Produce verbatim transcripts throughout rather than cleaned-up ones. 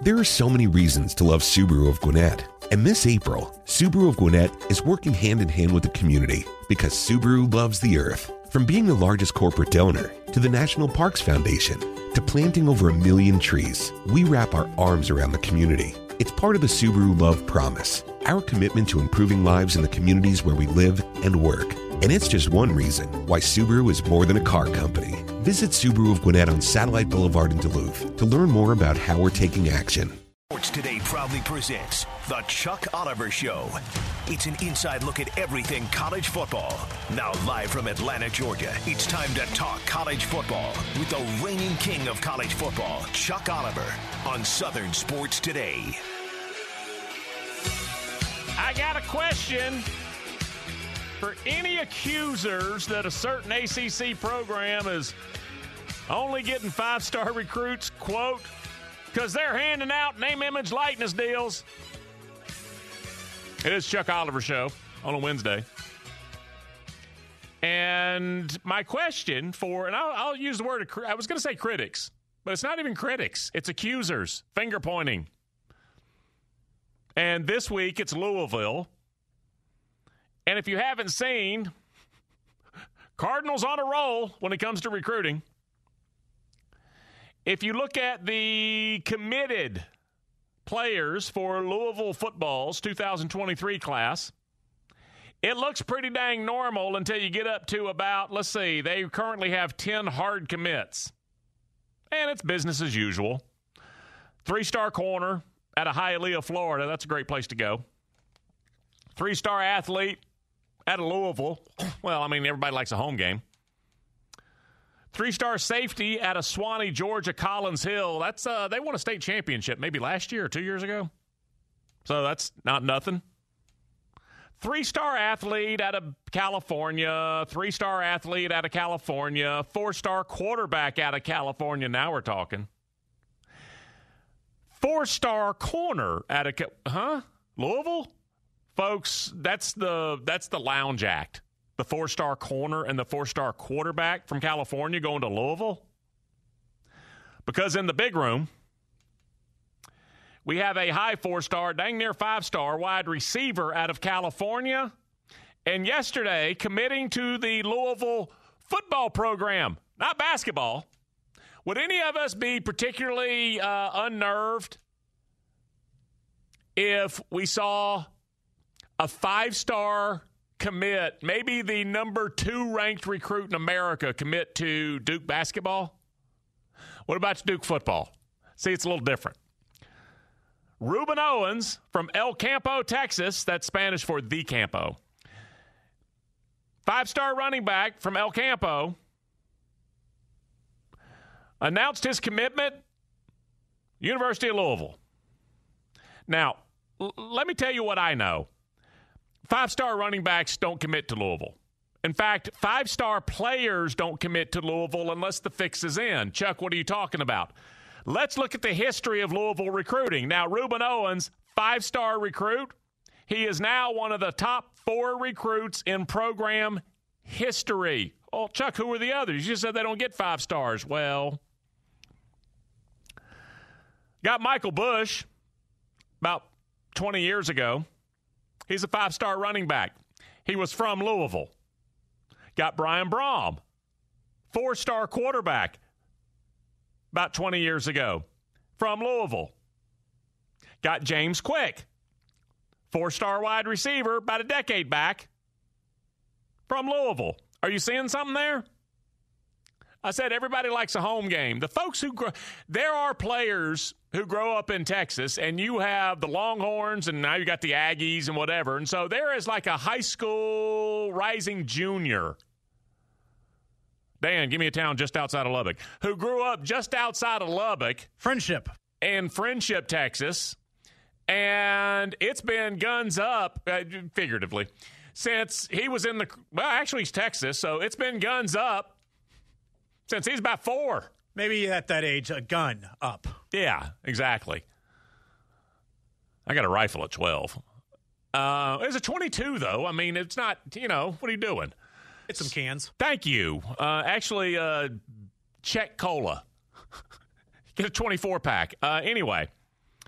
There are so many reasons to love Subaru of Gwinnett. And this April, Subaru of Gwinnett is working hand in hand with the community because Subaru loves the earth. From being the largest corporate donor to the National Parks Foundation to planting over a million trees, we wrap our arms around the community. It's part of the Subaru Love Promise, our commitment to improving lives in the communities where we live and work. And it's just one reason why Subaru is more than a car company. Visit Subaru of Gwinnett on Satellite Boulevard in Duluth to learn more about how we're taking action. Sports Today proudly presents The Chuck Oliver Show. It's an inside look at everything college football. Now live from Atlanta, Georgia, it's time to talk college football with the reigning king of college football, Chuck Oliver, on Southern Sports Today. I got a question for any accusers that a certain A C C program is only getting five-star recruits, quote, because they're handing out name, image, likeness deals. It is Chuck Oliver Show on a Wednesday. And my question for, and I'll, I'll use the word, I was going to say critics, but it's not even critics. It's accusers, finger pointing. And this week it's Louisville. And if you haven't seen, Cardinals on a roll when it comes to recruiting. If you look at the committed players for Louisville football's two thousand twenty-three class, it looks pretty dang normal until you get up to about, let's see, they currently have ten hard commits. And it's business as usual. Three-star corner out of Hialeah, Florida. That's a great place to go. Three-star athlete out of Louisville. Well, I mean, everybody likes a home game. Three-star safety out of Swanee, Georgia, Collins Hill. That's uh, they won a state championship maybe last year or two years ago. So that's not nothing. Three-star athlete out of California. Three-star athlete out of California. Four-star quarterback out of California. Now we're talking. Four-star corner out of huh? Louisville? Folks, that's the that's the lounge act. The four-star corner and the four-star quarterback from California going to Louisville. Because in the big room, we have a high four-star, dang near five-star wide receiver out of California. And yesterday, committing to the Louisville football program, not basketball. Would any of us be particularly uh, unnerved if we saw a five-star commit, maybe the number two ranked recruit in America, commit to Duke basketball? What about Duke football? See, it's a little different. Ruben Owens from El Campo, Texas. That's Spanish for the Campo. Five-star running back from El Campo announced his commitment, University of Louisville. Now, l- let me tell you what I know. Five-star running backs don't commit to Louisville. In fact, five-star players don't commit to Louisville unless the fix is in. Chuck, what are you talking about? Let's look at the history of Louisville recruiting. Now, Ruben Owens, five-star recruit. He is now one of the top four recruits in program history. Oh, Chuck, who are the others? You just said they don't get five stars. Well, got Michael Bush about twenty years ago. He's a five-star running back. He was from Louisville. Got Brian Brom, four-star quarterback, about twenty years ago, from Louisville. Got James Quick, four-star wide receiver, about a decade back, from Louisville. Are you seeing something there? I said everybody likes a home game. The folks who grow, there are players who grow up in Texas, and you have the Longhorns, and now you got the Aggies and whatever. And so there is like a high school rising junior. Dan, give me a town just outside of Lubbock. Who grew up just outside of Lubbock. Friendship. In Friendship, Texas. And it's been guns up, uh, figuratively, since he was in the, well, actually he's Texas, so it's been guns up since he's about four. Maybe at that age, a gun up. Yeah, exactly. I got a rifle at twelve. Uh, it's a twenty-two, though. I mean, it's not, you know, what are you doing? Get some cans. Thank you. Uh, actually, uh, check cola. Get a twenty-four pack. Uh, anyway,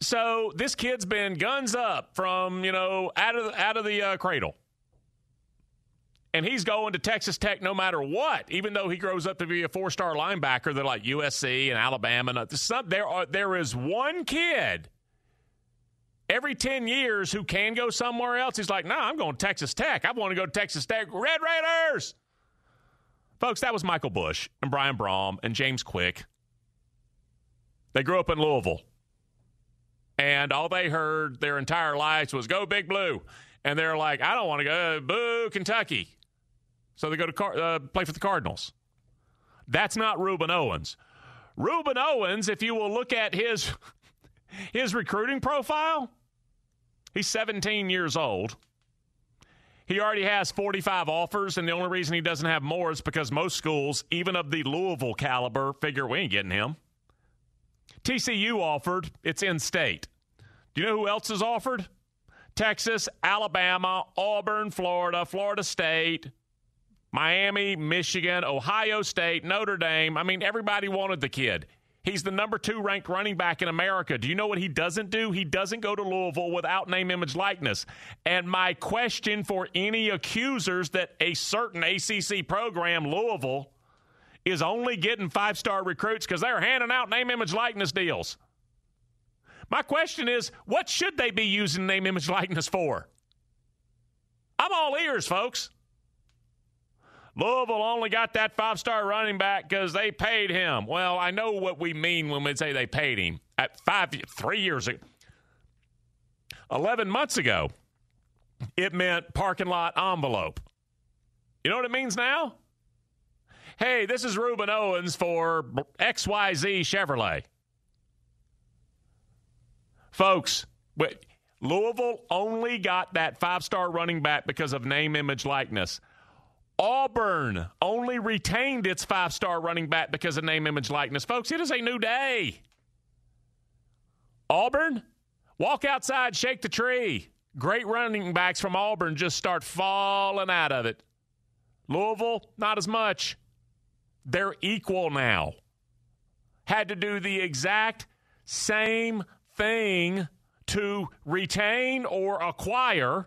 So this kid's been guns up from, you know, out of the, out of the uh, cradle. And he's going to Texas Tech no matter what, even though he grows up to be a four-star linebacker. They're like U S C and Alabama. And some, there, are, there is one kid every ten years who can go somewhere else. He's like, no, nah, I'm going to Texas Tech. I want to go to Texas Tech. Red Raiders! Folks, that was Michael Bush and Brian Brom and James Quick. They grew up in Louisville. And all they heard their entire lives was, go Big Blue. And they're like, I don't want to go. Boo, Kentucky. So they go to car- uh, play for the Cardinals. That's not Reuben Owens. Reuben Owens, if you will look at his, his recruiting profile, he's seventeen years old. He already has forty-five offers, and the only reason he doesn't have more is because most schools, even of the Louisville caliber, figure we ain't getting him. T C U offered. It's in-state. Do you know who else is offered? Texas, Alabama, Auburn, Florida, Florida State, Miami, Michigan, Ohio State, Notre Dame. I mean, everybody wanted the kid. He's the number two ranked running back in America. Do you know what he doesn't do? He doesn't go to Louisville without name, image, likeness. And my question for any accusers that a certain A C C program, Louisville, is only getting five-star recruits because they're handing out name, image, likeness deals. My question is, what should they be using name, image, likeness for? I'm all ears, folks. Louisville only got that five-star running back because they paid him. Well, I know what we mean when we say they paid him. At five, three years ago, eleven months ago, it meant parking lot envelope. You know what it means now? Hey, this is Reuben Owens for X Y Z Chevrolet. Folks, Louisville only got that five-star running back because of name, image, likeness. Auburn only retained its five-star running back because of name, image, likeness. Folks, it is a new day. Auburn, walk outside, shake the tree. Great running backs from Auburn just start falling out of it. Louisville, not as much. They're equal now. Had to do the exact same thing to retain or acquire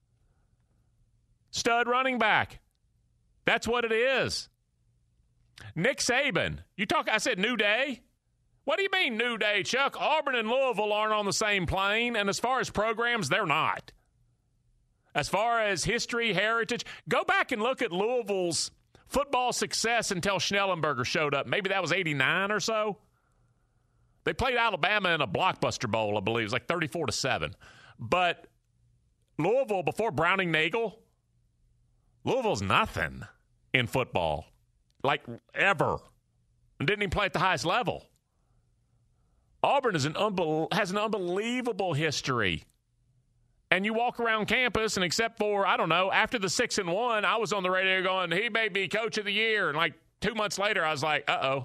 stud running back. That's what it is. Nick Saban. You talk, I said new day? What do you mean new day, Chuck? Auburn and Louisville aren't on the same plane, and as far as programs, they're not. As far as history, heritage, go back and look at Louisville's football success until Schnellenberger showed up. Maybe that was eighty-nine or so. They played Alabama in a blockbuster bowl, I believe. It was like thirty-four to seven. But Louisville, before Browning Nagel, Louisville's nothing in football, like ever, and didn't even play at the highest level. Auburn is an unbel- has an unbelievable history. And you walk around campus, and except for, I don't know, after the six and one, I was on the radio going, he may be coach of the year. And like two months later, I was like, uh-oh.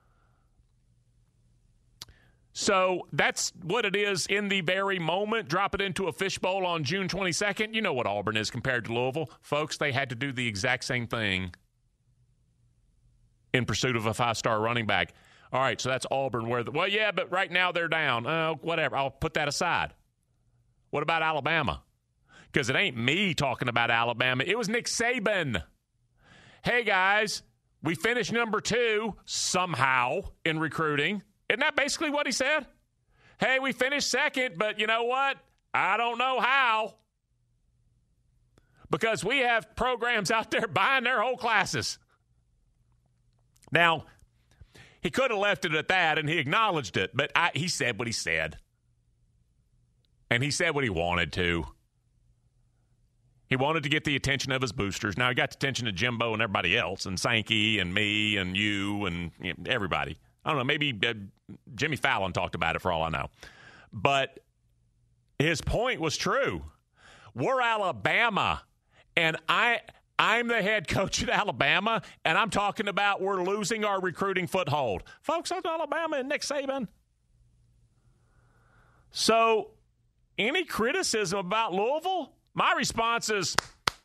So that's what it is in the very moment. Drop it into a fishbowl on June twenty-second. You know what Auburn is compared to Louisville. Folks, they had to do the exact same thing in pursuit of a five-star running back. All right, so that's Auburn. Where the, well, yeah, but right now they're down. Uh, whatever, I'll put that aside. What about Alabama? Because it ain't me talking about Alabama. It was Nick Saban. Hey, guys, we finished number two somehow in recruiting. Isn't that basically what he said? Hey, we finished second, but you know what? I don't know how. Because we have programs out there buying their whole classes. Now, he could have left it at that, and he acknowledged it, but I, he said what he said. And he said what he wanted to. He wanted to get the attention of his boosters. Now, he got the attention of Jimbo and everybody else, and Sankey and me and you and you know, everybody. I don't know, maybe uh, Jimmy Fallon talked about it for all I know. But his point was true. We're Alabama, and I, I'm the head coach at Alabama, and I'm talking about we're losing our recruiting foothold. Folks, I'm Alabama and Nick Saban. So any criticism about Louisville, my response is,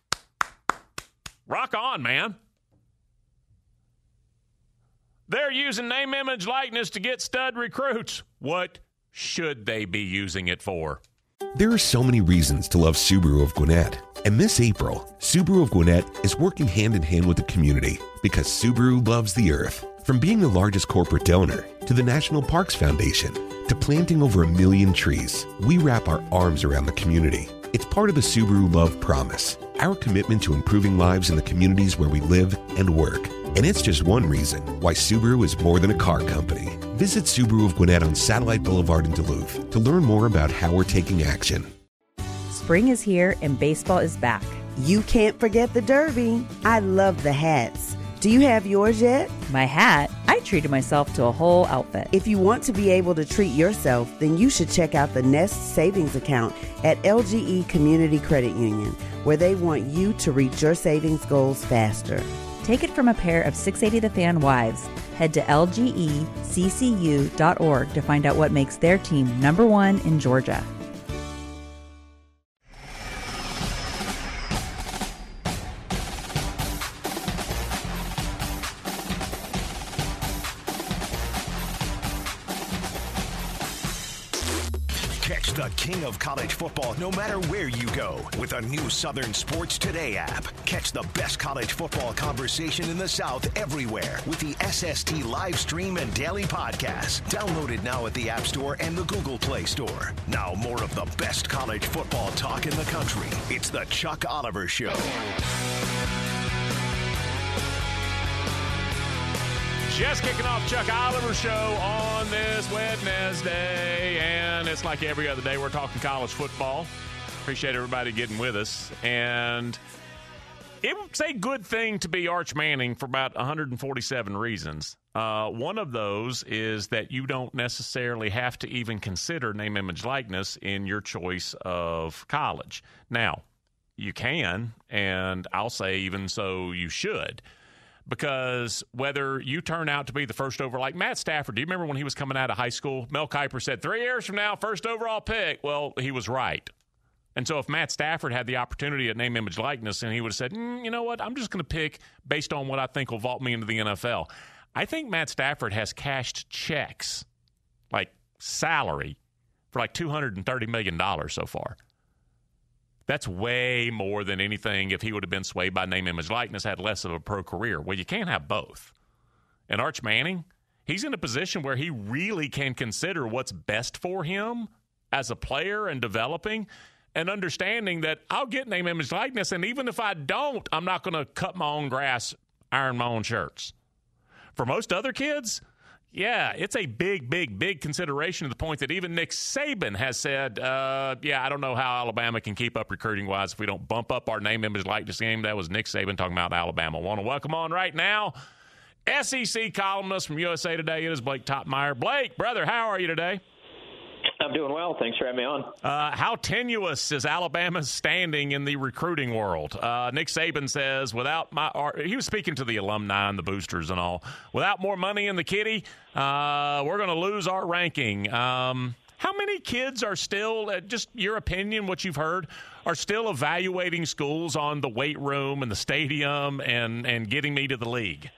rock on, man. They're using name, image, likeness to get stud recruits. What should they be using it for? There are so many reasons to love Subaru of Gwinnett. And this April, Subaru of Gwinnett is working hand in hand with the community because Subaru loves the earth. From being the largest corporate donor to the National Parks Foundation to planting over a million trees, we wrap our arms around the community. It's part of the Subaru Love Promise, our commitment to improving lives in the communities where we live and work. And it's just one reason why Subaru is more than a car company. Visit Subaru of Gwinnett on Satellite Boulevard in Duluth to learn more about how we're taking action. Spring is here and baseball is back. You can't forget the Derby. I love the hats. Do you have yours yet? My hat? I treated myself to a whole outfit. If you want to be able to treat yourself, then you should check out the Nest Savings Account at L G E Community Credit Union, where they want you to reach your savings goals faster. Take it from a pair of six eighty The Fan wives. Head to L G E C C U dot org to find out what makes their team number one in Georgia. Catch the king of college football no matter where you go with a new Southern Sports Today app. Catch the best college football conversation in the South everywhere with the S S T live stream and daily podcast. Download it now at the App Store and the Google Play Store. Now more of the best college football talk in the country. It's the Chuck Oliver Show. Just kicking off Chuck Oliver Show on this Wednesday, and it's like every other day we're talking college football. Appreciate everybody getting with us, and it's a good thing to be Arch Manning for about one hundred forty-seven reasons. Uh, one of those is that you don't necessarily have to even consider name, image, likeness in your choice of college. Now, you can, and I'll say even so you should. Because whether you turn out to be the first overall, like Matt Stafford, do you remember when he was coming out of high school? Mel Kiper said, three years from now, first overall pick. Well, he was right. And so if Matt Stafford had the opportunity at name, image, likeness, and he would have said, mm, you know what, I'm just going to pick based on what I think will vault me into the N F L. I think Matt Stafford has cashed checks, like salary, for like two hundred thirty million dollars so far. That's way more than anything if he would have been swayed by name, image, likeness, had less of a pro career. Well, you can't have both. And Arch Manning, he's in a position where he really can consider what's best for him as a player and developing and understanding that I'll get name, image, likeness, and even if I don't, I'm not going to cut my own grass, iron my own shirts. For most other kids, yeah, it's a big, big, big consideration to the point that even Nick Saban has said, uh, yeah, I don't know how Alabama can keep up recruiting-wise if we don't bump up our name, image, likeness game. That was Nick Saban talking about Alabama. I want to welcome on right now S E C columnist from U S A Today. It is Blake Toppmeyer. Blake, brother, how are you today? I'm doing well. Thanks for having me on. Uh, how tenuous is Alabama's standing in the recruiting world? Uh, Nick Saban says, without my – he was speaking to the alumni and the boosters and all. Without more money in the kitty, uh, we're going to lose our ranking. Um, how many kids are still, uh, just your opinion, what you've heard, are still evaluating schools on the weight room and the stadium and, and getting me to the league?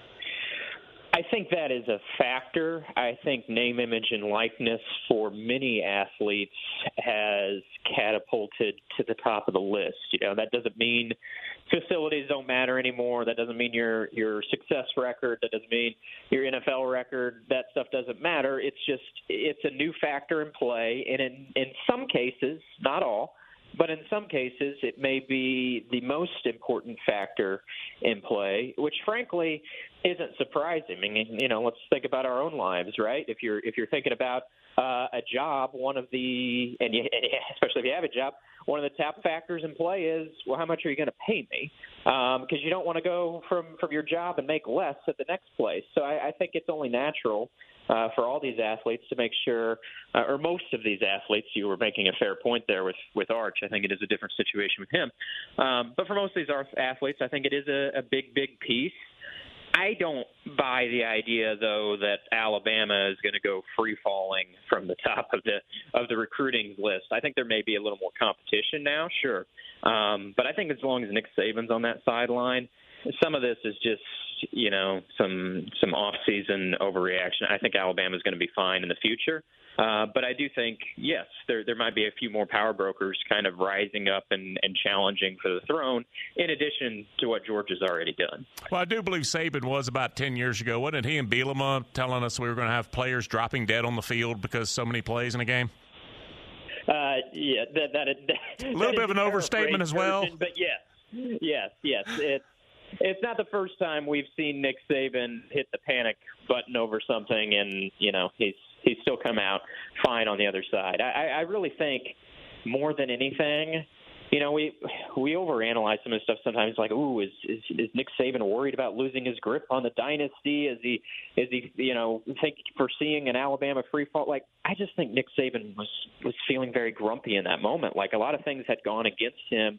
I think that is a factor. I think name, image, and likeness for many athletes has catapulted to the top of the list. You know, that doesn't mean facilities don't matter anymore. That doesn't mean your your success record. That doesn't mean your N F L record. That stuff doesn't matter. It's just it's a new factor in play, and in, in some cases, not all, but in some cases, it may be the most important factor in play, which frankly isn't surprising. I mean, you know, let's think about our own lives, right? If you're if you're thinking about uh, a job, one of the and you, especially if you have a job, one of the top factors in play is, well, how much are you going to pay me? Because um, you don't want to go from from your job and make less at the next place. So I, I think it's only natural Uh, for all these athletes to make sure, uh, or most of these athletes, you were making a fair point there with, with Arch. I think it is a different situation with him. Um, but for most of these athletes, I think it is a, a big, big piece. I don't buy the idea, though, that Alabama is going to go free-falling from the top of the of the recruiting list. I think there may be a little more competition now, sure. Um, but I think as long as Nick Saban's on that sideline, some of this is just, you know, some some off-season overreaction. I think Alabama is going to be fine in the future. Uh, but I do think, yes, there there might be a few more power brokers kind of rising up and, and challenging for the throne, in addition to what Georgia's already done. Well, I do believe Saban was about ten years ago. Wasn't he and Bielema telling us we were going to have players dropping dead on the field because so many plays in a game? Uh, yeah, that, that, that, a little bit of an overstatement as well. Version, but yes, yes, yes. It's, it's not the first time we've seen Nick Saban hit the panic button over something, and, you know, he's he's still come out fine on the other side. I, I really think more than anything, you know, we we overanalyze some of the stuff sometimes. Like, ooh, is, is is Nick Saban worried about losing his grip on the dynasty? Is he is he you know think foreseeing an Alabama free fall? Like, I just think Nick Saban was was feeling very grumpy in that moment. Like, a lot of things had gone against him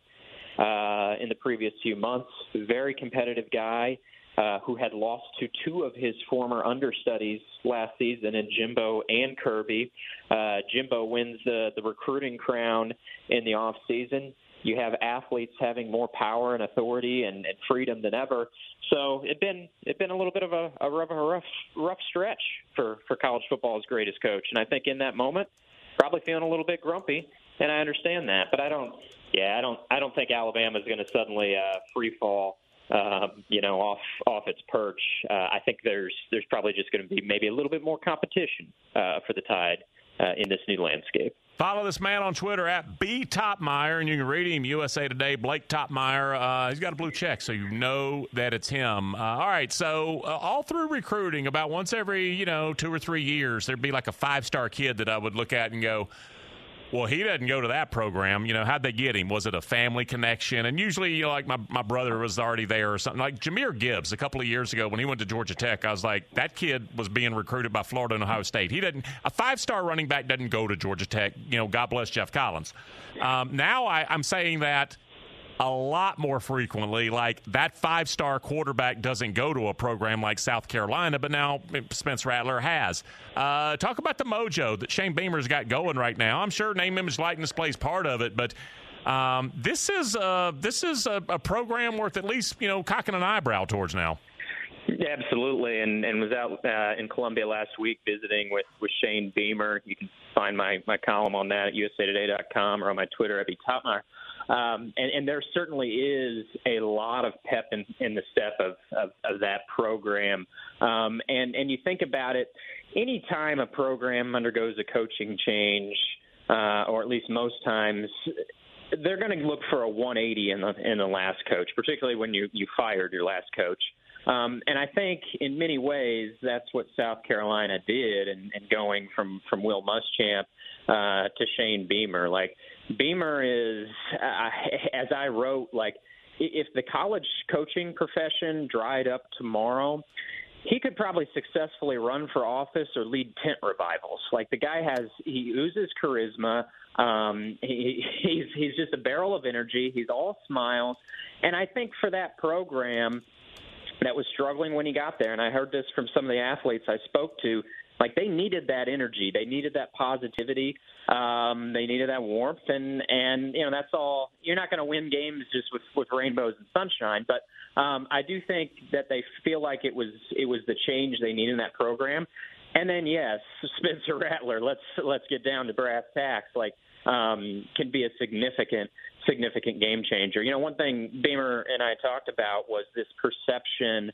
uh, in the previous few months. Very competitive guy. Uh, who had lost to two of his former understudies last season in Jimbo and Kirby. Uh, Jimbo wins the, the recruiting crown in the offseason. You have athletes having more power and authority and, and freedom than ever. So it's been it been a little bit of a, a rough, a rough rough stretch for, for college football's greatest coach. And I think in that moment, probably feeling a little bit grumpy, and I understand that. But I don't, yeah, I don't, I don't think Alabama is going to suddenly uh, free fall. Uh, you know, off off its perch. Uh, I think there's there's probably just going to be maybe a little bit more competition uh, for the Tide uh, in this new landscape. Follow this man on Twitter at B Topmeyer, and you can read him, U S A Today, Blake Topmeyer. Uh, he's got a blue check, so you know that it's him. Uh, all right, so uh, all through recruiting, about once every, you know, two or three years, there'd be like a five-star kid that I would look at and go, well, he doesn't go to that program. You know, how'd they get him? Was it a family connection? And usually, you know, like my, my brother was already there or something. Like Jahmyr Gibbs a couple of years ago when he went to Georgia Tech, I was like, that kid was being recruited by Florida and Ohio State. He didn't – a five-star running back doesn't go to Georgia Tech. You know, God bless Jeff Collins. Um, now I, I'm saying that a lot more frequently, like that five-star quarterback doesn't go to a program like South Carolina, but now Spence Rattler has. Uh, talk about the mojo that Shane Beamer's got going right now. I'm sure name, image, likeness plays part of it, but um, this is uh, this is a, a program worth at least, you know, cocking an eyebrow towards now. Yeah, absolutely, and and was out uh, in Columbia last week visiting with, with Shane Beamer. You can find my, my column on that at U S A Today dot com or on my Twitter at B Topmeyer. Um, and, and there certainly is a lot of pep in, in the step of, of, of that program. Um, and, and you think about it, any time a program undergoes a coaching change, uh, or at least most times, they're going to look for a one eighty in the in the last coach, particularly when you, you fired your last coach. Um, and I think in many ways that's what South Carolina did, and, and going from, from Will Muschamp uh, to Shane Beamer. Like, Beamer is, uh, as I wrote, like, if the college coaching profession dried up tomorrow, he could probably successfully run for office or lead tent revivals. Like, the guy has, he oozes charisma. Um, he, he's he's just a barrel of energy. He's all smiles. And I think for that program that was struggling when he got there, and I heard this from some of the athletes I spoke to, like, they needed that energy. They needed that positivity. Um, they needed that warmth. And, and, you know, that's all. You're not going to win games just with, with rainbows and sunshine. But um, I do think that they feel like it was it was the change they needed in that program. And then, yes, Spencer Rattler, let's let's get down to brass tacks, like, um, can be a significant, significant game changer. You know, one thing Beamer and I talked about was this perception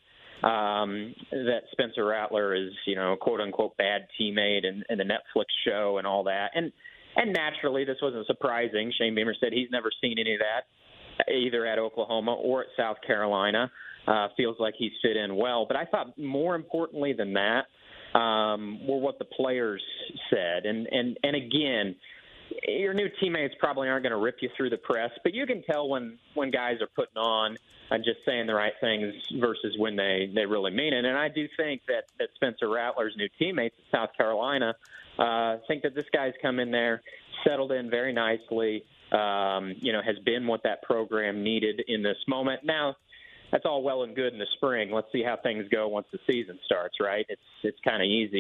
um, that Spencer Rattler is, you know, quote unquote bad teammate and, and the Netflix show and all that. And and naturally, this wasn't surprising. Shane Beamer said he's never seen any of that, either at Oklahoma or at South Carolina. Uh, feels like he's fit in well. But I thought more importantly than that um, were what the players said. And and and again, your new teammates probably aren't going to rip you through the press, but you can tell when, when guys are putting on and just saying the right things versus when they, they really mean it. And I do think that, that Spencer Rattler's new teammates at South Carolina uh, think that this guy's come in there, settled in very nicely, um, you know, has been what that program needed in this moment. Now, that's all well and good in the spring. Let's see how things go once the season starts, right? It's it's kind of easy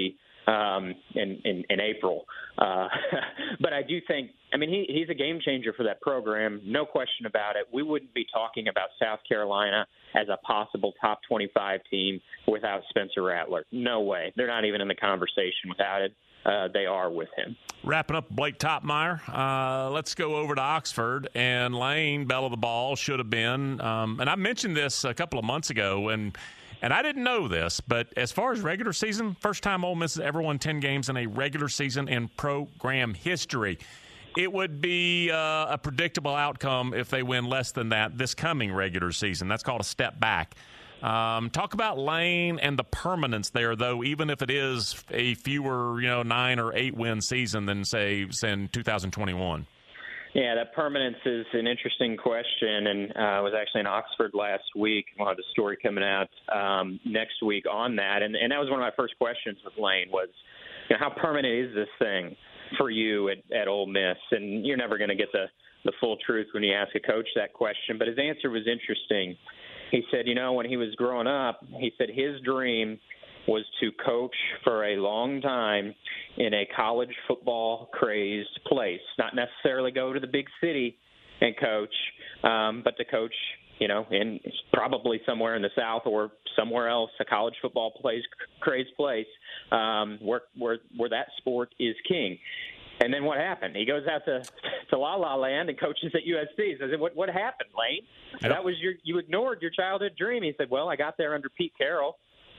um, in, in, in April. Uh, but I do think, I mean, he, he's a game changer for that program, no question about it. We wouldn't be talking about South Carolina as a possible top twenty-five team without Spencer Rattler. No way. They're not even in the conversation without it. Uh, they are with him. Wrapping up Blake Topmeyer, uh, let's go over to Oxford. And Lane, bell of the ball, should have been. Um, and I mentioned this a couple of months ago, and and I didn't know this, but as far as regular season, first time Ole Miss has ever won ten games in a regular season in program history. It would be uh, a predictable outcome if they win less than that this coming regular season. That's called a step back. Um, talk about Lane and the permanence there, though, even if it is a fewer, you know, nine or eight win season than, say, in two thousand twenty-one. Yeah, that permanence is an interesting question, and uh, I was actually in Oxford last week. We'll have a story coming out um, next week on that, and, and that was one of my first questions with Lane was, you know, how permanent is this thing for you at, at Ole Miss? And you're never going to get the, the full truth when you ask a coach that question, but his answer was interesting. He said, you know, when he was growing up, he said his dream was to coach for a long time in a college football crazed place, not necessarily go to the big city and coach, um, but to coach, you know, in probably somewhere in the South or somewhere else, a college football place, crazed place, um, where, where, where that sport is king. And then what happened? He goes out to to La La Land and coaches at U S C. So I said, what what happened, Lane? Yep. That was your you ignored your childhood dream. He said, well, I got there under Pete Carroll,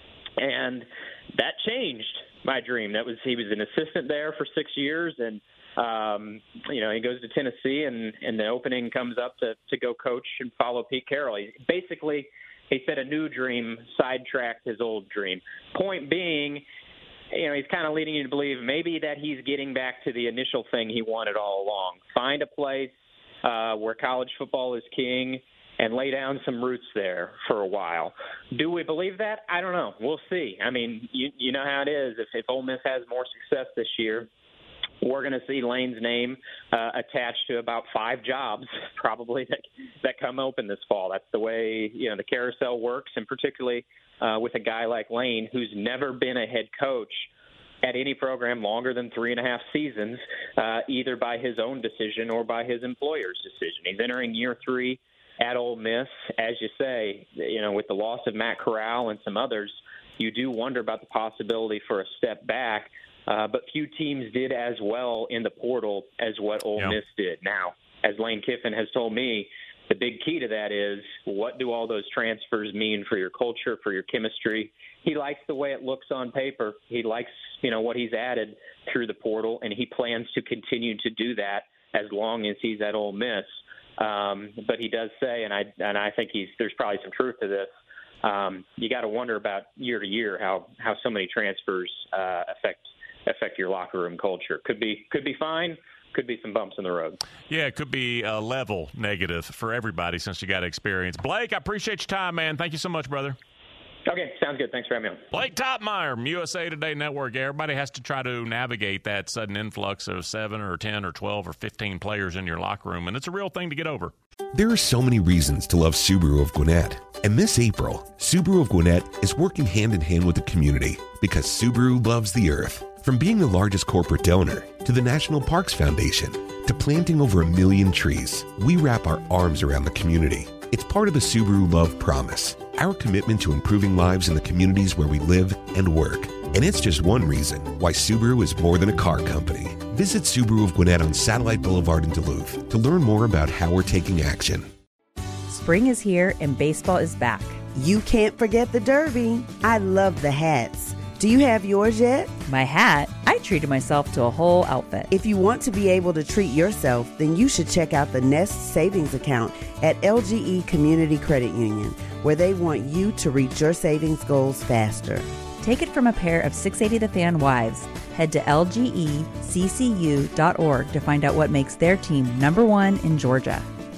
and that changed my dream. That was he was an assistant there for six years, and um, you know he goes to Tennessee, and, and the opening comes up to to go coach and follow Pete Carroll. He, basically, he said a new dream sidetracked his old dream. Point being, you know, he's kind of leading you to believe maybe that he's getting back to the initial thing he wanted all along. Find a place uh, where college football is king and lay down some roots there for a while. Do we believe that? I don't know. We'll see. I mean, you you know how it is. If, if Ole Miss has more success this year, we're going to see Lane's name uh, attached to about five jobs probably that, that come open this fall. That's the way, you know, the carousel works, and particularly uh, with a guy like Lane who's never been a head coach at any program longer than three and a half seasons, uh, either by his own decision or by his employer's decision. He's entering year three at Ole Miss. As you say, you know, with the loss of Matt Corral and some others, you do wonder about the possibility for a step back. Uh, but few teams did as well in the portal as what Ole yep. Miss did. Now, as Lane Kiffin has told me, the big key to that is what do all those transfers mean for your culture, for your chemistry? He likes the way it looks on paper. He likes, you know, what he's added through the portal, and he plans to continue to do that as long as he's at Ole Miss. Um, but he does say, and I and I think he's there's probably some truth to this. Um, you got to wonder about year to year how how so many transfers uh, affect. affect your locker room culture. Could be could be fine, could be some bumps in the road. Yeah, it could be a level negative for everybody since you got experience. Blake, I appreciate your time, man. Thank you so much, brother. Okay, sounds good. Thanks for having me on. Blake Topmeyer, U S A Today Network. Everybody has to try to navigate that sudden influx of seven or ten or twelve or fifteen players in your locker room, and it's a real thing to get over. There are so many reasons to love Subaru of Gwinnett. And this April, Subaru of Gwinnett is working hand in hand with the community because Subaru loves the earth. From being the largest corporate donor to the National Parks Foundation to planting over a million trees, we wrap our arms around the community. It's part of the Subaru Love Promise, our commitment to improving lives in the communities where we live and work. And it's just one reason why Subaru is more than a car company. Visit Subaru of Gwinnett on Satellite Boulevard in Duluth to learn more about how we're taking action. Spring is here and baseball is back. You can't forget the Derby. I love the hats. Do you have yours yet? My hat? I treated myself to a whole outfit. If you want to be able to treat yourself, then you should check out the Nest Savings Account at L G E Community Credit Union, where they want you to reach your savings goals faster. Take it from a pair of six eighty The Fan wives. Head to L G E C C U dot org to find out what makes their team number one in Georgia.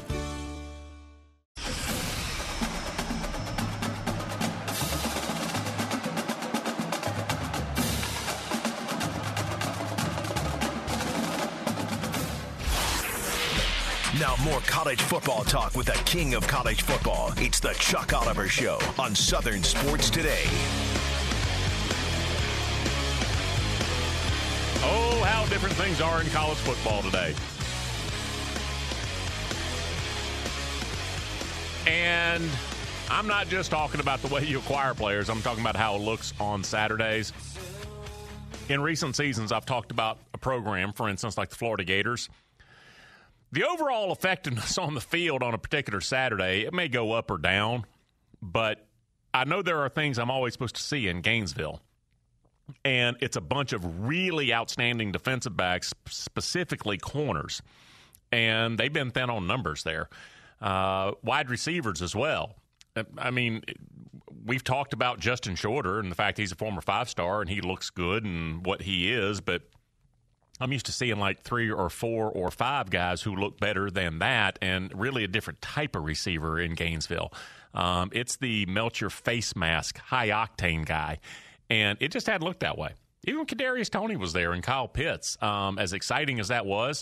Now more college football talk with the king of college football. It's the Chuck Oliver Show on Southern Sports Today. Oh, how different things are in college football today. And I'm not just talking about the way you acquire players. I'm talking about how it looks on Saturdays. In recent seasons, I've talked about a program, for instance, like the Florida Gators. The overall effectiveness on the field on a particular Saturday, it may go up or down, but I know there are things I'm always supposed to see in Gainesville. And it's a bunch of really outstanding defensive backs, specifically corners. And they've been thin on numbers there. Uh, wide receivers as well. I mean, we've talked about Justin Shorter and the fact he's a former five-star and he looks good and what he is, but I'm used to seeing like three or four or five guys who look better than that and really a different type of receiver in Gainesville. Um, it's the Melcher face mask, high-octane guy, and it just hadn't looked that way. Even Kadarius Toney was there and Kyle Pitts. Um, as exciting as that was,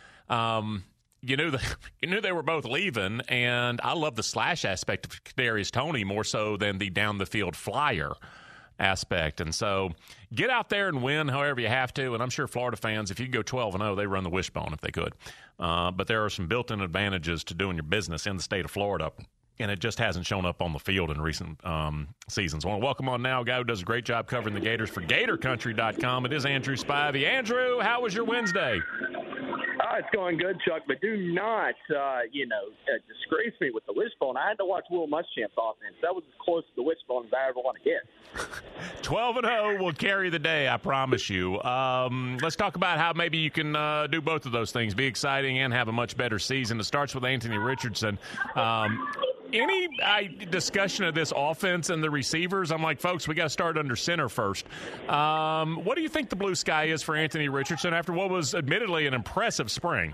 um, you knew the, you knew they were both leaving, and I love the slash aspect of Kadarius Toney more so than the down-the-field flyer aspect. And so get out there and win however you have to. And I'm sure Florida fans, if you can go twelve and oh, they run the wishbone if they could. Uh, but there are some built-in advantages to doing your business in the state of Florida, and it just hasn't shown up on the field in recent um, seasons. I want to welcome on now a guy who does a great job covering the Gators for Gator Country dot com. It is Andrew Spivey. Andrew, how was your Wednesday? Uh, it's going good, Chuck, but do not, uh, you know, uh, disgrace me with the wishbone. I had to watch Will Muschamp's offense. That was as close to the wishbone as I ever want to get. twelve and oh will carry the day, I promise you. Um, let's talk about how maybe you can uh, do both of those things, be exciting and have a much better season. It starts with Anthony Richardson. Um, any uh, discussion of this offense and the receivers? I'm like, folks, we got to start under center first. Um, what do you think the blue sky is for Anthony Richardson after what was admittedly an impressive spring?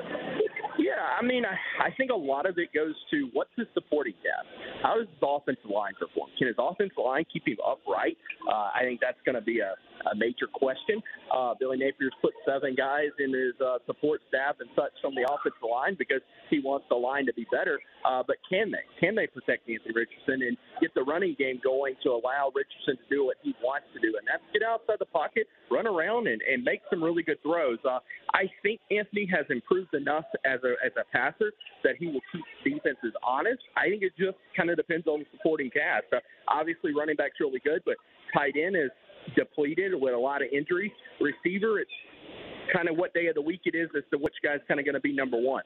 Yeah, I mean, I, I think a lot of it goes to what's his supporting depth. How does his offensive line perform? Can his offensive line keep him upright? Uh, I think that's going to be a, a major question. Uh, Billy Napier's put seven guys in his uh, support staff and such from the offensive line because he wants the line to be better. Uh, but can they? Can they protect Anthony Richardson and get the running game going to allow Richardson to do what he wants to do? And that's get outside the pocket, run around, and, and make some really good throws. Uh, I think Anthony has improved enough as a as a passer that he will keep defenses honest. I think it just kind of depends on the supporting cast. Uh, obviously, running back's really good, but tight end is depleted with a lot of injuries. Receiver, it's kind of what day of the week it is as to which guy's kind of going to be number one.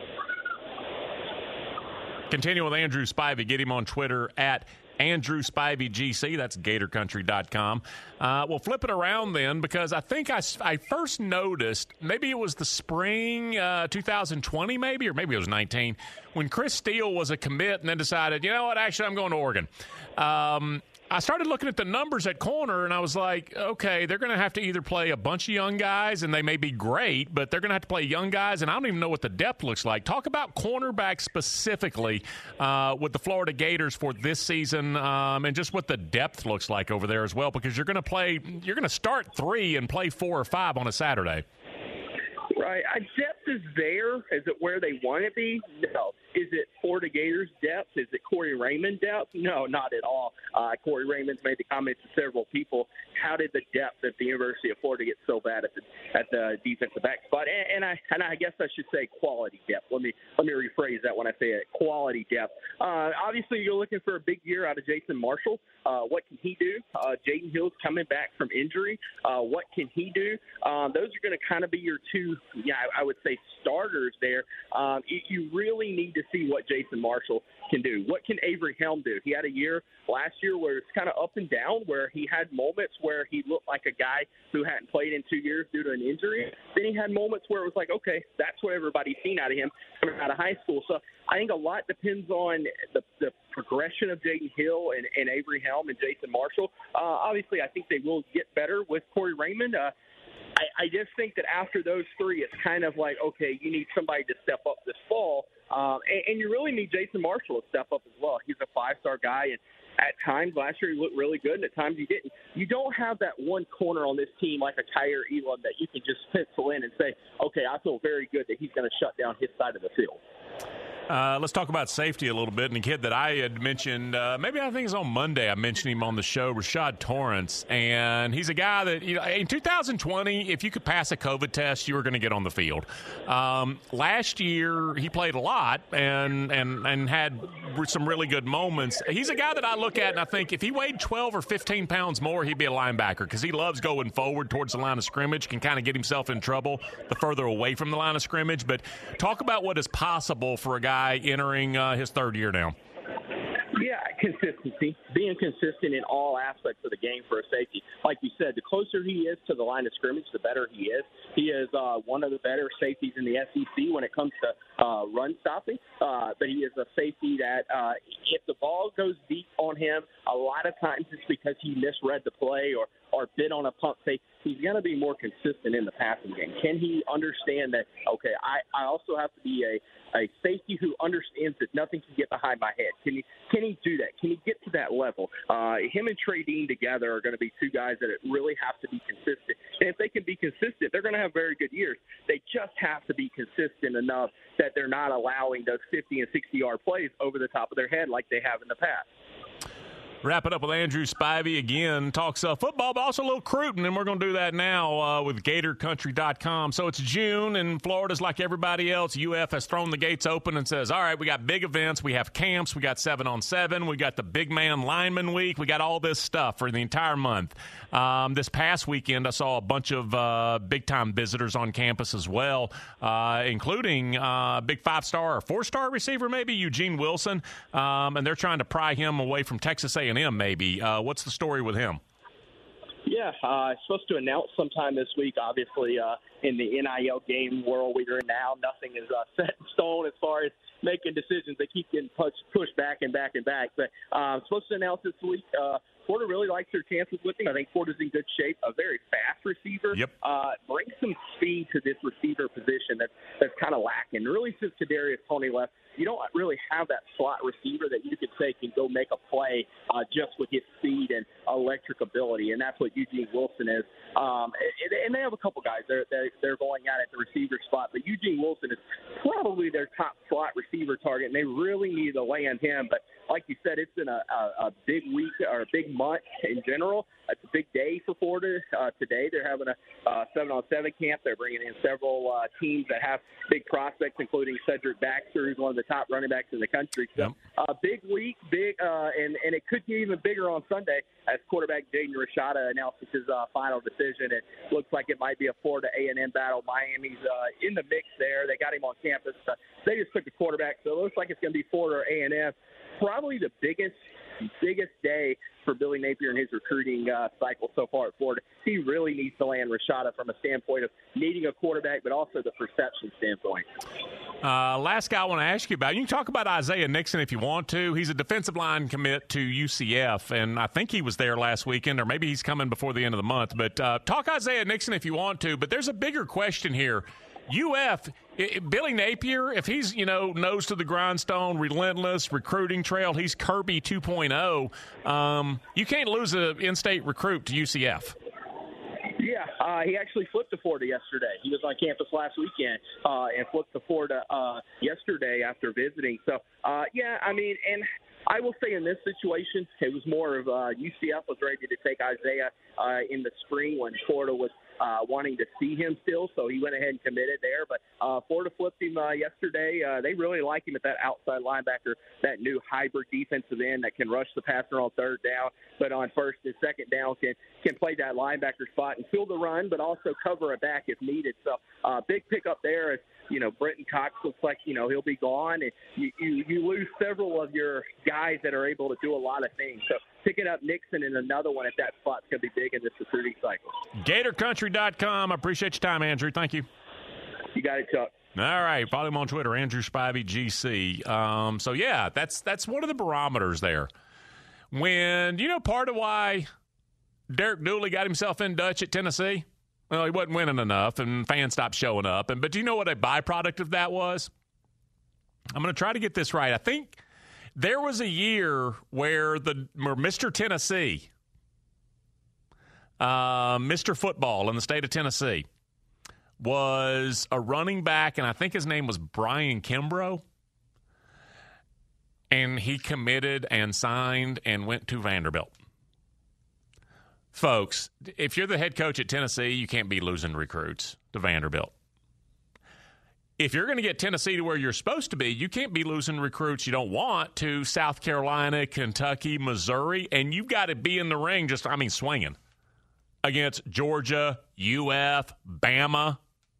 Continue with Andrew Spivey. Get him on Twitter at Andrew Spivey G C. That's Gator Country dot com. Uh, we'll flip it around then because I think I, I first noticed, maybe it was the spring uh, two thousand twenty maybe, or maybe it was nineteen, when Chris Steele was a commit and then decided, you know what, actually I'm going to Oregon. Um, I started looking at the numbers at corner, and I was like, okay, they're going to have to either play a bunch of young guys, and they may be great, but they're going to have to play young guys, and I don't even know what the depth looks like. Talk about cornerback specifically uh, with the Florida Gators for this season, um, and just what the depth looks like over there as well, because you're going to play, you're going to start three and play four or five on a Saturday. Right. Uh, depth is there. Is it where they want to be? No. Is it Florida Gators depth? Is it Corey Raymond depth? No, not at all. Uh, Corey Raymond's made the comment to several people. How did the depth at the University of Florida get so bad at the at the defensive back spot? And, and I and I guess I should say quality depth. Let me let me rephrase that when I say it. Quality depth. Uh, obviously, you're looking for a big year out of Jason Marshall. Uh, what can he do? Uh, Jaden Hill's coming back from injury. Uh, what can he do? Um, those are going to kind of be your two, yeah, I, I would say, starters there. Um, you, you really need to see what Jason Marshall can do. What can Avery Helm do? He had a year last year where it's kind of up and down, where he had moments where he looked like a guy who hadn't played in two years due to an injury. Then he had moments where it was like, okay, that's what everybody's seen out of him coming out of high school. So I think a lot depends on the, the progression of Jaden Hill and, and Avery Helm and Jason Marshall. Uh, obviously, I think they will get better with Corey Raymond. Uh, I, I just think that after those three, it's kind of like, okay, you need somebody to step up this fall. Um, and, and you really need Jason Marshall to step up as well. He's a five-star guy, and at times last year he looked really good, and at times he didn't. You don't have that one corner on this team like a Kyer Elam that you can just pencil in and say, okay, I feel very good that he's going to shut down his side of the field. Uh, let's talk about safety a little bit. And a kid that I had mentioned, uh, maybe I think it's on Monday, I mentioned him on the show, Rashad Torrance. And he's a guy that, you know, in two thousand twenty, if you could pass a COVID test, you were going to get on the field. Um, last year, he played a lot and, and, and had some really good moments. He's a guy that I look at and I think if he weighed twelve or fifteen pounds more, he'd be a linebacker because he loves going forward towards the line of scrimmage, can kind of get himself in trouble the further away from the line of scrimmage. But talk about what is possible for a guy entering uh, his third year now. Yeah, consistency. Being consistent in all aspects of the game for a safety. Like you said, the closer he is to the line of scrimmage, the better he is. He is uh, one of the better safeties in the S E C when it comes to uh, run stopping. Uh, but he is a safety that uh, if the ball goes deep on him, a lot of times it's because he misread the play or, or bit on a pump fake. He's going to be more consistent in the passing game. Can he understand that, okay, I, I also have to be a, a safety who understands that nothing can get behind my head? Can he can he do that? Can he get to that level? Uh, him and Trey Dean together are going to be two guys that really have to be consistent. And if they can be consistent, they're going to have very good years. They just have to be consistent enough that they're not allowing those fifty and sixty-yard plays over the top of their head like they have in the past. Wrap it up with Andrew Spivey again. Talks uh, football, but also a little recruiting, and we're going to do that now uh, with Gator Country dot com. So it's June, and Florida's like everybody else. U F has thrown the gates open and says, all right, we got big events. We have camps. We got seven on seven. We got the big man lineman week. We got all this stuff for the entire month. Um, this past weekend, I saw a bunch of uh, big-time visitors on campus as well, uh, including uh, big five-star or four-star receiver maybe, Eugene Wilson, um, and they're trying to pry him away from Texas A and M maybe. Uh, what's the story with him? Yeah, uh, supposed to announce sometime this week. Obviously, uh, in the N I L game world we're in now, nothing is uh, set in stone as far as making decisions. They keep getting pushed, pushed back and back and back. But uh, supposed to announce this week. Uh, Florida really likes their chances with him. I think Florida's in good shape. A very fast receiver. Yep. Uh, bring some speed to this receiver position that's that's kind of lacking. Really, since Kadarius Toney left, you don't really have that slot receiver that you could say can go make a play uh, just with his speed and electric ability, and that's what Eugene Wilson is. Um, and, and they have a couple guys they're, they're they're going at at the receiver spot, but Eugene Wilson is probably their top slot receiver target, and they really need to land him. But like you said, it's been a, a, a big week or a big month in general. It's a big day for Florida. Uh, today they're having a uh, seven-on-seven camp. They're bringing in several uh, teams that have big prospects, including Cedric Baxter, who's one of the top running backs in the country. So, uh, big week, big, uh, and, and it could get even bigger on Sunday as quarterback Jaden Rashada announces his uh, final decision. It looks like it might be a Florida A and M battle. Miami's uh, in the mix there. They got him on campus. Uh, they just took the quarterback, so it looks like it's going to be Florida or A and M. Probably the biggest, biggest day for Billy Napier and his recruiting uh, cycle so far at Florida. He really needs to land Rashada from a standpoint of needing a quarterback, but also the perception standpoint. Uh, last guy I want to ask you about, you can talk about Isaiah Nixon if you want to. He's a defensive line commit to U C F, and I think he was there last weekend, or maybe he's coming before the end of the month. But uh, talk Isaiah Nixon if you want to, but there's a bigger question here. U F, it, Billy Napier, if he's, you know, nose to the grindstone, relentless, recruiting trail, he's Kirby two point oh, um, you can't lose an in-state recruit to U C F. Yeah, uh, he actually flipped to Florida yesterday. He was on campus last weekend uh, and flipped to Florida uh, yesterday after visiting. So, uh, yeah, I mean, and I will say in this situation, it was more of uh, U C F was ready to take Isaiah uh, in the spring when Florida was uh, wanting to see him still, so he went ahead and committed there. But uh, Florida flipped him uh, yesterday. Uh, they really like him at that outside linebacker, that new hybrid defensive end that can rush the passer on third down, but on first and second down can can play that linebacker spot and fill the run, but also cover a back if needed. So uh, big pickup there is, you know, Brenton Cox looks like, you know, he'll be gone, and you, you, you lose several of your guys that are able to do a lot of things. So picking up Nixon and another one at that spot's going to be big in this recruiting cycle. Gator Country dot com. I appreciate your time, Andrew. Thank you. You got it, Chuck. All right. Follow him on Twitter, Andrew Spivey, G C. Um, so, yeah, that's that's one of the barometers there. When, you know, part of why Derek Dooley got himself in Dutch at Tennessee? Well, he wasn't winning enough, and fans stopped showing up. And But do you know what a byproduct of that was? I'm going to try to get this right. I think there was a year where the where Mister Tennessee, uh, Mister Football in the state of Tennessee, was a running back, and I think his name was Brian Kimbrough. and he committed and signed and went to Vanderbilt. Folks, if you're the head coach at Tennessee, you can't be losing recruits to Vanderbilt. If you're going to get Tennessee to where you're supposed to be, you can't be losing recruits you don't want to South Carolina, Kentucky, Missouri, and you've got to be in the ring just, I mean, swinging against Georgia, U F, Bama.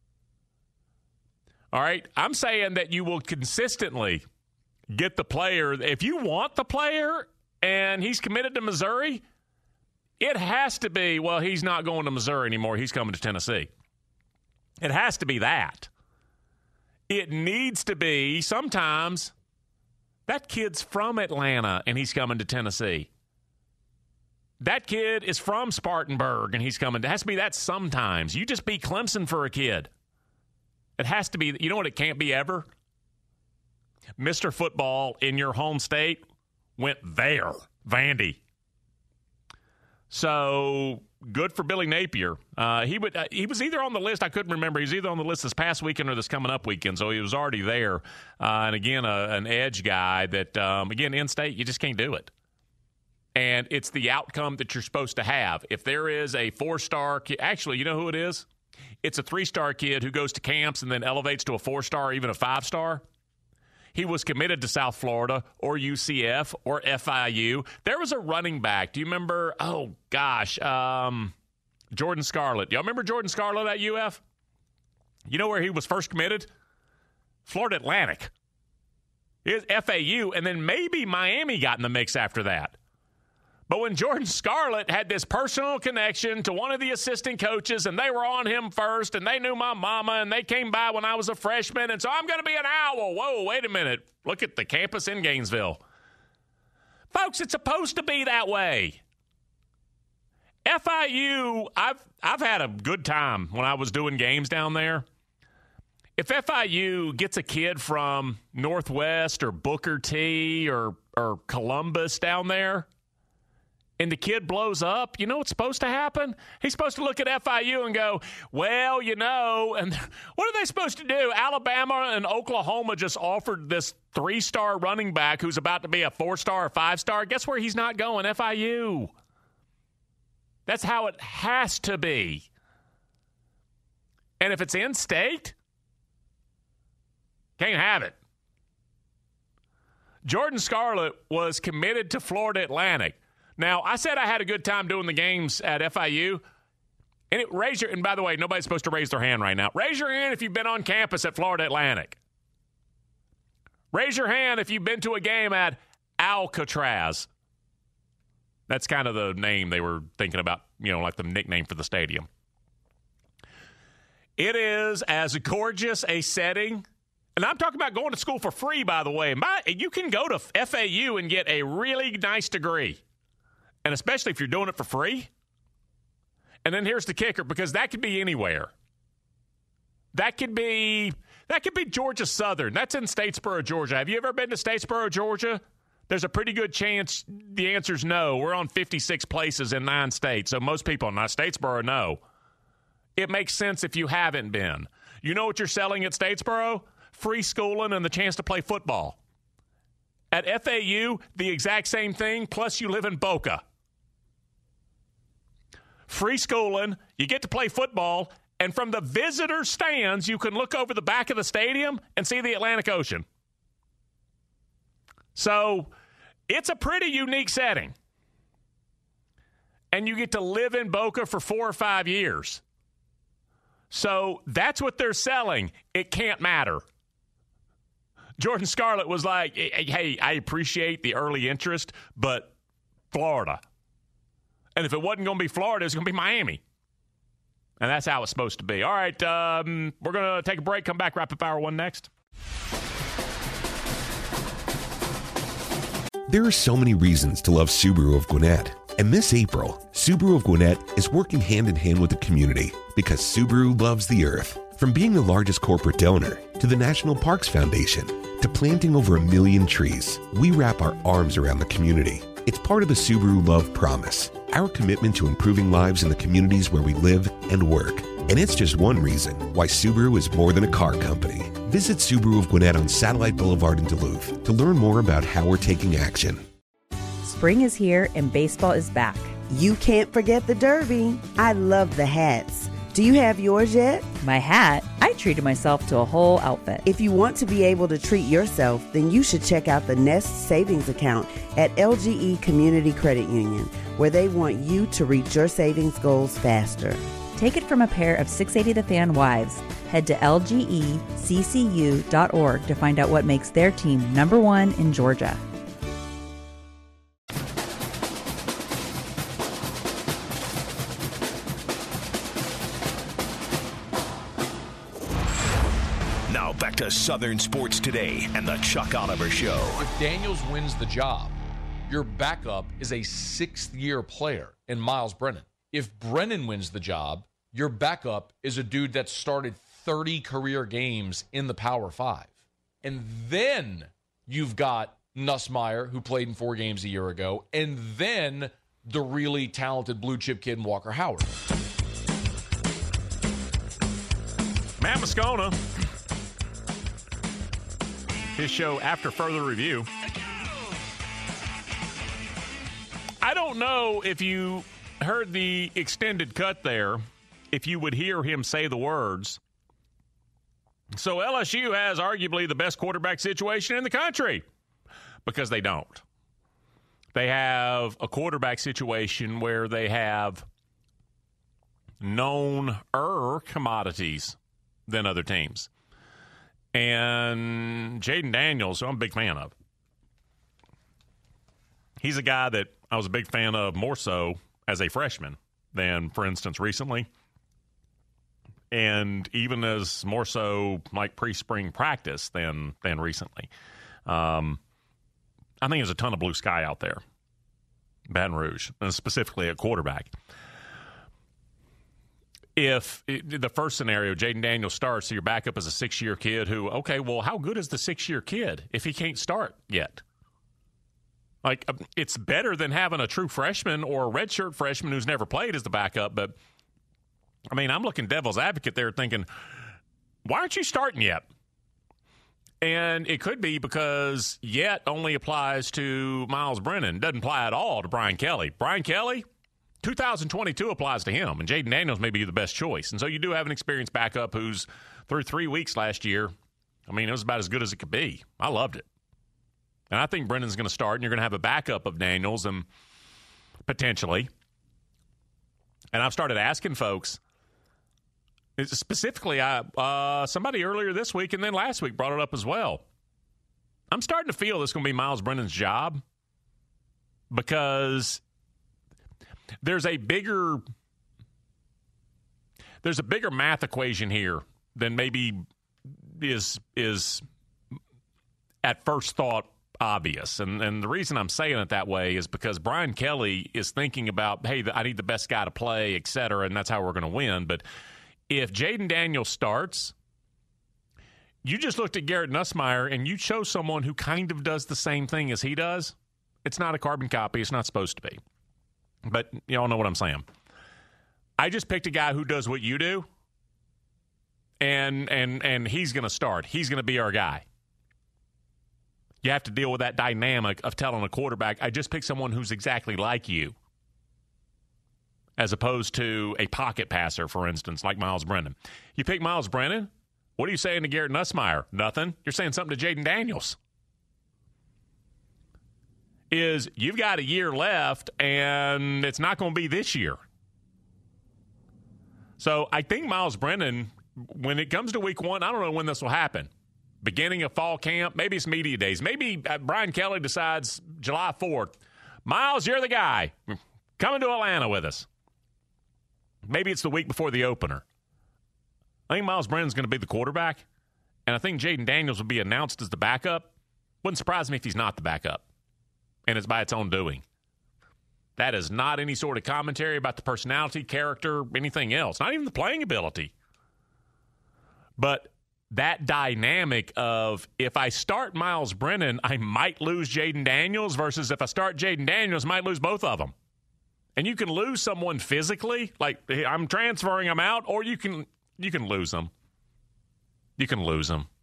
All right, I'm saying that you will consistently get the player. If you want the player and he's committed to Missouri, it has to be, well, he's not going to Missouri anymore. He's coming to Tennessee. It has to be that. It needs to be sometimes that kid's from Atlanta and he's coming to Tennessee. That kid is from Spartanburg and he's coming. It has to be that sometimes. You just beat Clemson for a kid. It has to be. You know what it can't be ever? Mister Football in your home state went there, Vandy. So good for Billy Napier. Uh, he would. Uh, he was either on the list. I couldn't remember. He was either on the list this past weekend or this coming up weekend. So he was already there. Uh, and again, uh, an edge guy that um, again in state you just can't do it. And it's the outcome that you're supposed to have. If there is a four-star kid, actually, you know who it is? It's a three-star kid who goes to camps and then elevates to a four-star or even a five-star. He was committed to South Florida or U C F or F I U. There was a running back. Do you remember? Oh, gosh. Um, Jordan Scarlett. Y'all remember Jordan Scarlett at U F? You know where he was first committed? Florida Atlantic. It was F A U, and then maybe Miami got in the mix after that. But when Jordan Scarlett had this personal connection to one of the assistant coaches, and they were on him first, and they knew my mama, and they came by when I was a freshman, and so I'm going to be an owl. Whoa, wait a minute. Look at the campus in Gainesville. Folks, it's supposed to be that way. F I U, I've, I've had a good time when I was doing games down there. If F I U gets a kid from Northwest or Booker T or, or Columbus down there, and the kid blows up, you know what's supposed to happen? He's supposed to look at F I U and go, well, you know, and what are they supposed to do? Alabama and Oklahoma just offered this three-star running back who's about to be a four-star or five-star. Guess where he's not going? F I U. That's how it has to be. And if it's in-state, can't have it. Jordan Scarlett was committed to Florida Atlantic. Now, I said I had a good time doing the games at F I U. And it raise your, and by the way, nobody's supposed to raise their hand right now. Raise your hand if you've been on campus at Florida Atlantic. Raise your hand if you've been to a game at Alcatraz. That's kind of the name they were thinking about, you know, like the nickname for the stadium. It is as gorgeous a setting. And I'm talking about going to school for free, by the way. My, you can go to F A U and get a really nice degree. And especially if you're doing it for free. And then here's the kicker, because that could be anywhere. That could be that could be Georgia Southern. That's in Statesboro, Georgia. Have you ever been to Statesboro, Georgia? There's a pretty good chance the answer's no. We're on fifty-six places in nine states, so most people, not Statesboro, no. It makes sense if you haven't been. You know what you're selling at Statesboro? Free schooling and the chance to play football. At F A U, the exact same thing, plus you live in Boca. Free schooling, you get to play football, and from the visitor stands, you can look over the back of the stadium and see the Atlantic Ocean. So it's a pretty unique setting. And you get to live in Boca for four or five years. So that's what they're selling. It can't matter. Jordan Scarlett was like, hey, I appreciate the early interest, but Florida. And if it wasn't going to be Florida, it was going to be Miami. And that's how it's supposed to be. All right, um, we're going to take a break, come back, Rapid Fire One next. There are so many reasons to love Subaru of Gwinnett. And this April, Subaru of Gwinnett is working hand in hand with the community because Subaru loves the earth. From being the largest corporate donor to the National Parks Foundation to planting over a million trees, we wrap our arms around the community. It's part of the Subaru Love Promise, our commitment to improving lives in the communities where we live and work. And it's just one reason why Subaru is more than a car company. Visit Subaru of Gwinnett on Satellite Boulevard in Duluth to learn more about how we're taking action. Spring is here and baseball is back. You can't forget the Derby. I love the hats. Do you have yours yet? My hat? I treated myself to a whole outfit. If you want to be able to treat yourself, then you should check out the Nest Savings Account at L G E Community Credit Union, where they want you to reach your savings goals faster. Take it from a pair of six eighty The Fan wives. Head to L G E C C U dot org to find out what makes their team number one in Georgia. Now back to Southern Sports Today and the Chuck Oliver Show. If Daniels wins the job, your backup is a sixth-year player in Miles Brennan. If Brennan wins the job, your backup is a dude that started thirty career games in the Power Five. And then you've got Nussmeier, who played in four games a year ago, and then the really talented blue-chip kid in Walker Howard. Matt Moscona, his show After Further Review. I don't know if you heard the extended cut there, if you would hear him say the words. So L S U has arguably the best quarterback situation in the country, because they don't. They have a quarterback situation where they have known-er commodities than other teams. And Jaden Daniels, who I'm a big fan of, he's a guy that I was a big fan of more so as a freshman than, for instance, recently. And even as more so like pre-spring practice than than recently. Um, I think there's a ton of blue sky out there. Baton Rouge, and specifically at quarterback. If it, the first scenario, Jaden Daniels starts, so your backup is a six-year kid who, okay, well, how good is the six-year kid if he can't start yet? Like, it's better than having a true freshman or a redshirt freshman who's never played as the backup, but I mean, I'm looking devil's advocate there thinking, why aren't you starting yet? And it could be because yet only applies to Miles Brennan. Doesn't apply at all to Brian Kelly. Brian Kelly, two thousand twenty-two applies to him, and Jaden Daniels may be the best choice. And so you do have an experienced backup who's through three weeks last year. I mean, it was about as good as it could be. I loved it. And I think Brennan's going to start, and you're going to have a backup of Daniels and potentially. And I've started asking folks, specifically, I, uh, somebody earlier this week and then last week brought it up as well. I'm starting to feel this is going to be Miles Brennan's job because there's a bigger there's a bigger math equation here than maybe is is at first thought obvious. And and the reason I'm saying it that way is because Brian Kelly is thinking about, hey, I need the best guy to play, et cetera, and that's how we're going to win. But if Jaden Daniels starts, you just looked at Garrett Nussmeier and you chose someone who kind of does the same thing as he does. It's not a carbon copy. It's not supposed to be. But you all know what I'm saying. I just picked a guy who does what you do, and and and he's going to start. He's going to be our guy. You have to deal with that dynamic of telling a quarterback, I just picked someone who's exactly like you, as opposed to a pocket passer, for instance, like Miles Brennan. You pick Miles Brennan, what are you saying to Garrett Nussmeier? Nothing. You're saying something to Jaden Daniels. Is you've got a year left, and it's not going to be this year. So I think Miles Brennan, when it comes to week one, I don't know when this will happen. Beginning of fall camp, maybe it's media days. Maybe Brian Kelly decides July fourth, Miles, you're the guy. Coming to Atlanta with us. Maybe it's the week before the opener. I think Miles Brennan's going to be the quarterback, and I think Jaden Daniels will be announced as the backup. Wouldn't surprise me if he's not the backup, and it's by its own doing. That is not any sort of commentary about the personality, character, anything else, not even the playing ability. But that dynamic of if I start Miles Brennan, I might lose Jaden Daniels versus if I start Jaden Daniels, I might lose both of them. And you can lose someone physically, like I'm transferring them out, or you can you can lose them. You can lose them.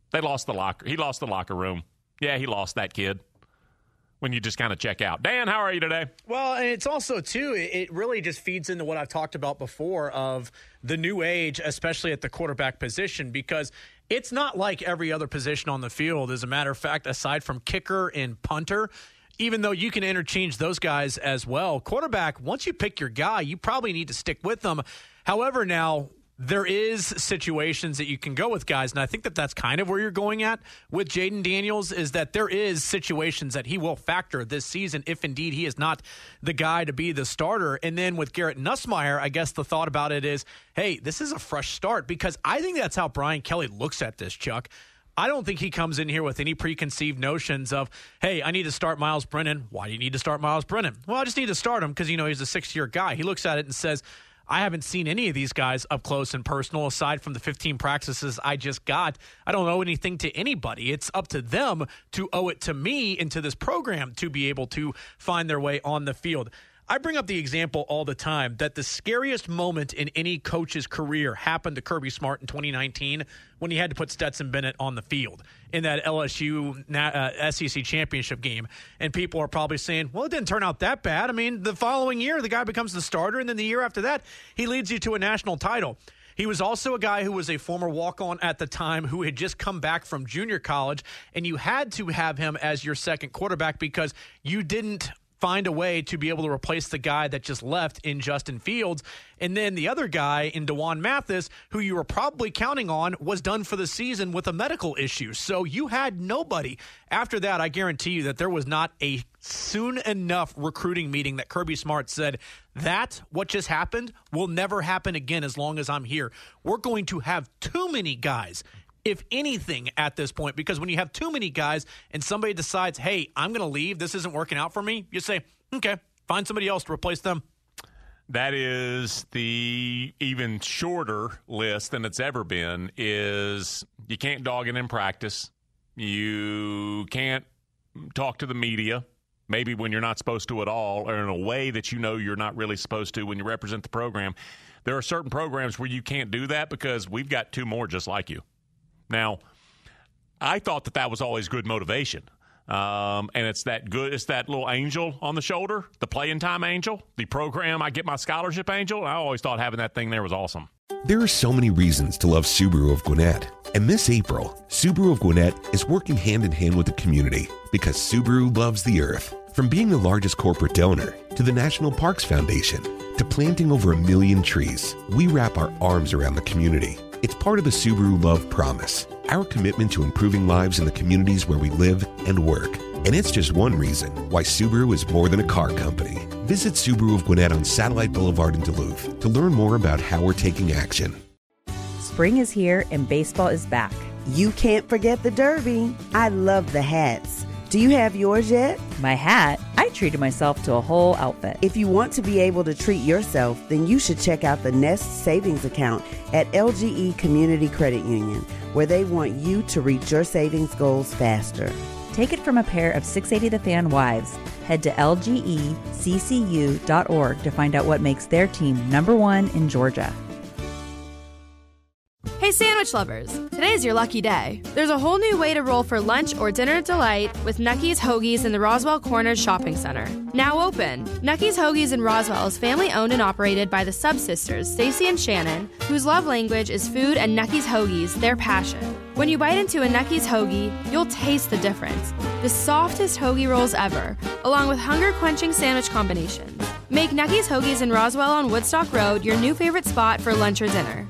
They lost the locker. He lost the locker room. Yeah, he lost that kid. When you just kind of check out. Dan, how are you today? Well, and it's also, too, it really just feeds into what I've talked about before of the new age, especially at the quarterback position, because it's not like every other position on the field. As a matter of fact, aside from kicker and punter, even though you can interchange those guys as well, quarterback, once you pick your guy, you probably need to stick with them. However, now, there is situations that you can go with guys, and I think that that's kind of where you're going at with Jayden Daniels, is that there is situations that he will factor this season if indeed he is not the guy to be the starter. And then with Garrett Nussmeier, I guess the thought about it is, hey, this is a fresh start, because I think that's how Brian Kelly looks at this, Chuck. I don't think he comes in here with any preconceived notions of, hey, I need to start Myles Brennan. Why do you need to start Myles Brennan? Well, I just need to start him because, you know, he's a six-year guy. He looks at it and says, I haven't seen any of these guys up close and personal aside from the fifteen practices I just got. I don't owe anything to anybody. It's up to them to owe it to me and to this program to be able to find their way on the field. I bring up the example all the time that the scariest moment in any coach's career happened to Kirby Smart in twenty nineteen when he had to put Stetson Bennett on the field in that L S U uh, S E C championship game. And people are probably saying, well, it didn't turn out that bad. I mean, the following year, the guy becomes the starter, and then the year after that, he leads you to a national title. He was also a guy who was a former walk-on at the time who had just come back from junior college, and you had to have him as your second quarterback because you didn't find a way to be able to replace the guy that just left in Justin Fields. And then the other guy in DeJuan Mathis, who you were probably counting on, was done for the season with a medical issue. So you had nobody. After that, I guarantee you that there was not a soon enough recruiting meeting that Kirby Smart said, that, what just happened, will never happen again as long as I'm here. We're going to have too many guys, if anything, at this point, because when you have too many guys and somebody decides, hey, I'm going to leave, this isn't working out for me, you say, okay, find somebody else to replace them. That is the even shorter list than it's ever been, is you can't dog it in practice. You can't talk to the media, maybe when you're not supposed to at all, or in a way that you know you're not really supposed to when you represent the program. There are certain programs where you can't do that because we've got two more just like you. Now, I thought that that was always good motivation, um, and it's that good. It's that little angel on the shoulder, the playing time angel, the program I get my scholarship angel. I always thought having that thing there was awesome. There are so many reasons to love Subaru of Gwinnett, and this April, Subaru of Gwinnett is working hand in hand with the community because Subaru loves the earth. From being the largest corporate donor to the National Parks Foundation to planting over a million trees, we wrap our arms around the community. It's part of the Subaru Love Promise, our commitment to improving lives in the communities where we live and work. And it's just one reason why Subaru is more than a car company. Visit Subaru of Gwinnett on Satellite Boulevard in Duluth to learn more about how we're taking action. Spring is here and baseball is back. You can't forget the Derby. I love the hats. Do you have yours yet? My hat? I treated myself to a whole outfit. If you want to be able to treat yourself, then you should check out the Nest Savings Account at L G E Community Credit Union, where they want you to reach your savings goals faster. Take it from a pair of six eighty The Fan wives. Head to L G E C C U dot org to find out what makes their team number one in Georgia. Hey sandwich lovers, today's your lucky day. There's a whole new way to roll for lunch or dinner delight with Nucky's Hoagies in the Roswell Corners Shopping Center. Now open. Nucky's Hoagies in Roswell is family owned and operated by the Sub-Sisters, Stacy and Shannon, whose love language is food and Nucky's Hoagies, their passion. When you bite into a Nucky's Hoagie, you'll taste the difference. The softest hoagie rolls ever, along with hunger-quenching sandwich combinations. Make Nucky's Hoagies in Roswell on Woodstock Road your new favorite spot for lunch or dinner.